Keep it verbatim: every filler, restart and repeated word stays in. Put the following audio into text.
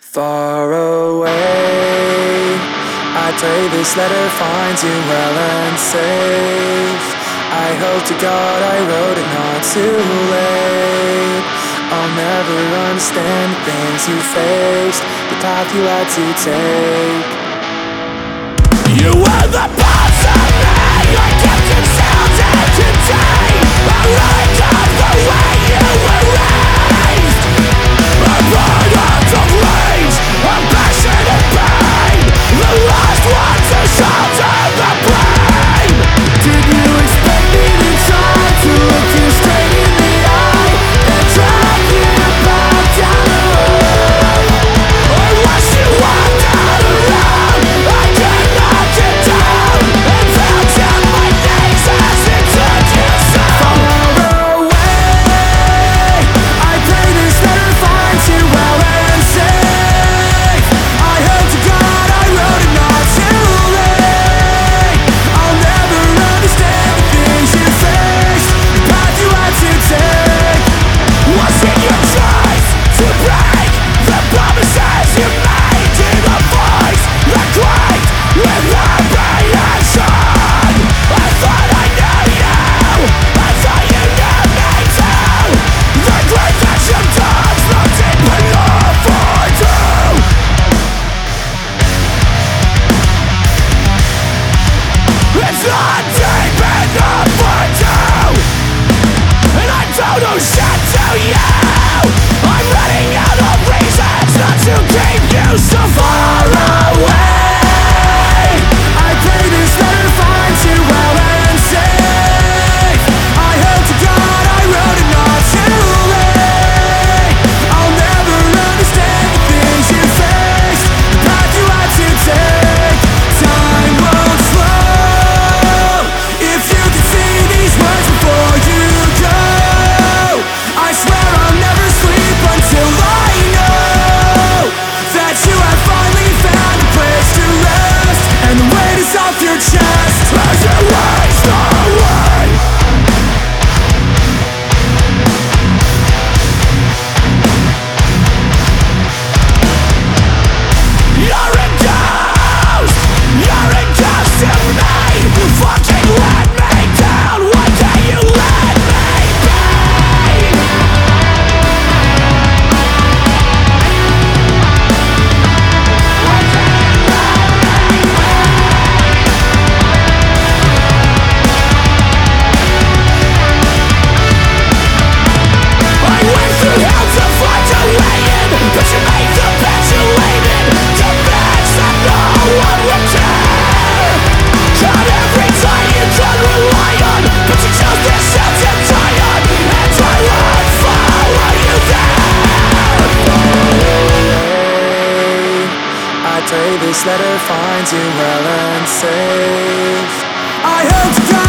Far away, I pray this letter finds you well and safe. I hope to God I wrote it not too late. I'll never understand the things you faced, the path you had to take. You were the parts of me I kept concealed day to day. I really got the way you were raised. A product of rage, a passion and pain, the last one to shelter the blame. Did you expect me to try to look you straight in the eye and drag you back down the road? Or was you walked out around? I could knock you down and fell down my knees as it took you so Far away, I pray this letter finds you well and safe. I hope to God I wrote it not too late. I'll never understand the things you faced, the path you had to take. Was it your choice to break the promises you made to the voice that quaked with apprehension? I thought I knew you, I thought you knew me too. The grief that you touched not deep enough for two. It's not deep enough for two. And I don't know shit to you. I'm running out of reasons not to keep you so far away. I pray this letter finds you well and safe. I hope to God I wrote it not too late. I'll never understand the things you faced, the path you had to take. Time won't slow if you can see these words before you go. I swear I'll never sleep until I know that you have finally found a place to rest, and the weight is off your chest. As it waste away, you're a ghost, you're a ghost to me. Fucking let me down, why can't you let me be? I went through hell to find a way in, but you made the capitulated demands that no one would care. Cut every tie you could rely on, but you chose this shelter tired, and I won't follow you there. I pray this letter finds you well and safe. I hope to God